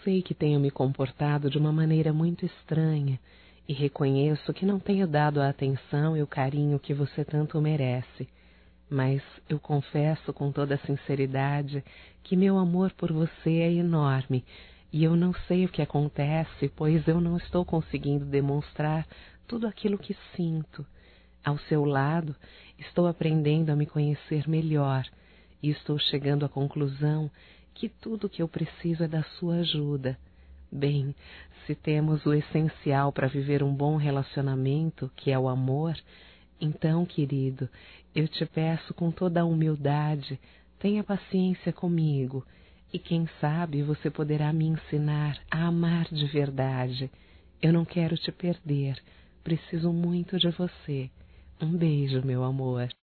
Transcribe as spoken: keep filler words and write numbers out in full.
sei que tenho me comportado de uma maneira muito estranha e reconheço que não tenho dado a atenção e o carinho que você tanto merece. Mas eu confesso com toda a sinceridade que meu amor por você é enorme e eu não sei o que acontece, pois eu não estou conseguindo demonstrar tudo aquilo que sinto. Ao seu lado, estou aprendendo a me conhecer melhor e estou chegando à conclusão que tudo o que eu preciso é da sua ajuda. Bem, se temos o essencial para viver um bom relacionamento, que é o amor, então, querido, eu te peço com toda a humildade, tenha paciência comigo, e quem sabe você poderá me ensinar a amar de verdade. Eu não quero te perder, preciso muito de você. Um beijo, meu amor.